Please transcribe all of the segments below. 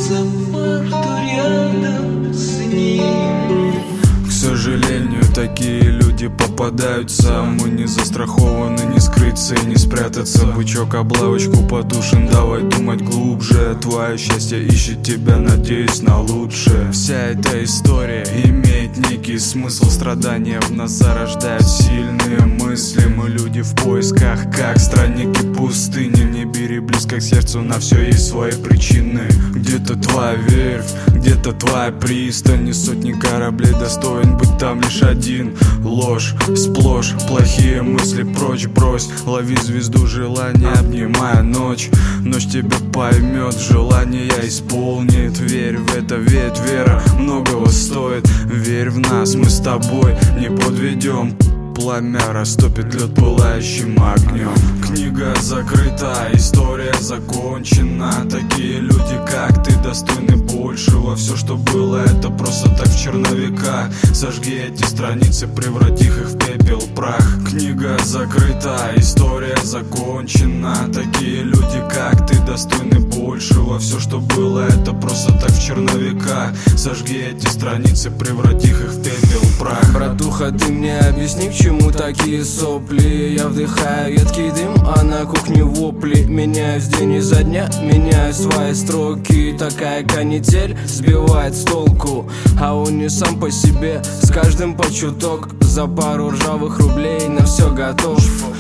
за парту рядом с ним. К сожалению, такие люди попадаются. Мы не застрахованы не скрыться и не спрятаться. Бычок облавочку потушен, давай думать глубже. Твое счастье ищет тебя, надеюсь на лучшее. Вся эта история имеет некий смысл. Страдания в нас зарождают сильные мысли. Мы люди в поисках, как странники пустыни. Не бери близко к сердцу, на все есть свои причины. Где-то твоя верфь, где-то твоя пристань. И сотни кораблей достоин быть там лишь один. Ложь, сплошь, плохие мысли прочь брось. Лови звезду желания, обнимая ночь. Ночь тебя поймет, желание исполнит. Верь в это, ведь вера многого стоит. Верь в нас, мы с тобой не подведем. Пламя растопит лед пылающим огнем. Книга закрыта, история закончена. Такие люди, как ты, достойны большего. Все, что было, это просто так в черновика. Сожги эти страницы, преврати их в пепел, прах. Книга закрыта, история закончена. Такие люди, как ты, достойны большего. Все, что было, это просто так в черновика. Сожги эти страницы, преврати их в пепел, прах. Братуха, ты мне объясни, к чему такие сопли? Я вдыхаю едкий дым, а на кухне вопли. Меняюсь день изо дня, меняю свои строки. Такая канитель сбивает с толку, а он не сам по себе, с каждым по чуток. За пару ржавых рублей на все готов.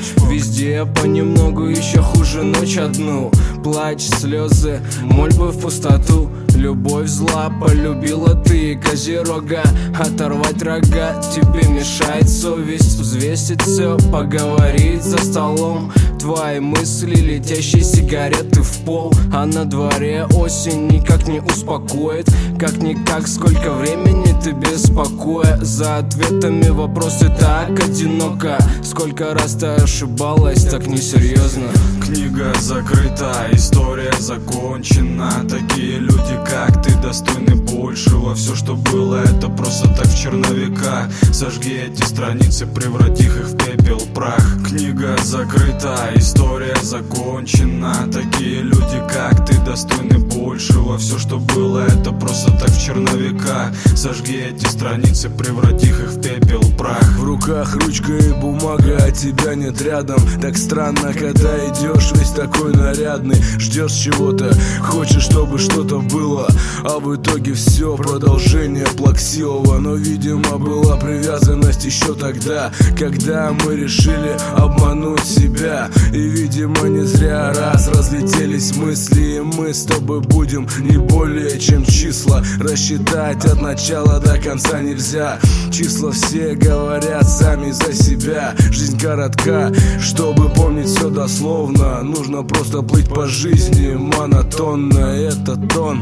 Везде понемногу, еще хуже ночь одну. Плач, слезы, мольбы в пустоту. Любовь зла, полюбила ты козерога. Оторвать рога тебе мешает совесть. Взвесить все, поговорить за столом. Твои мысли, летящие сигареты в пол. А на дворе осень никак не успокоит. Как-никак, сколько времени ты без покоя. За ответами вопросы так одиноко. Сколько раз ты ошибалась, так несерьезно. Книга закрыта, история закончена. Такие люди, как ты, достойны большего. Все, что было, это просто так в черновика. Сожги эти страницы, преврати их в пепел, прах. Книга закрыта, история закончена. Такие люди, как ты, достойны большего. Все, что было, это просто так в черновика. Сожги эти страницы, преврати их в пепел, прах. В руках ручка и бумага, а тебя нет рядом. Так странно, когда идешь весь такой нарядный. Ждешь чего-то, хочешь, чтобы что-то было, а в итоге все продолжение плаксивого. Но, видимо, была привязанность еще тогда, когда мы решили обмануть себя. И, видимо, не зря раз разлетелись мысли. И мы с тобой будем не более чем числа. Рассчитать от начала до конца нельзя. Числа все говорят сами за себя. Жизнь коротка, чтобы помнить все дословно. Нужно просто плыть по жизни монотонно. Этот тон,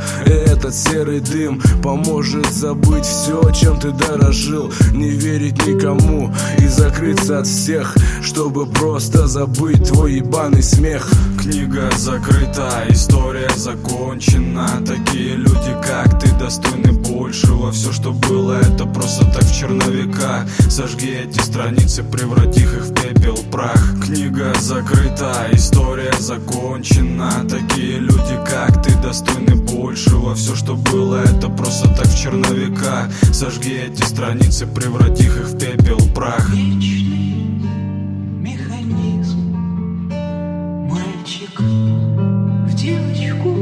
этот серый дым поможет забыть все, чем ты дорожил. Не верить никому и закрыться от всех, чтобы просто забыть твой ебаный смех. Книга закрыта, история закончена. Такие люди, как ты, достойны большего. Все, что было, это просто так в черновика. Сожги эти страницы, преврати их в пепел, прах. Книга закрыта, история закончена. Такие люди, как ты, достойны большего. Все, что было, это просто так в черновика. Сожги эти страницы, преврати их в пепел, прах. Вечный механизм. Мальчик в девочку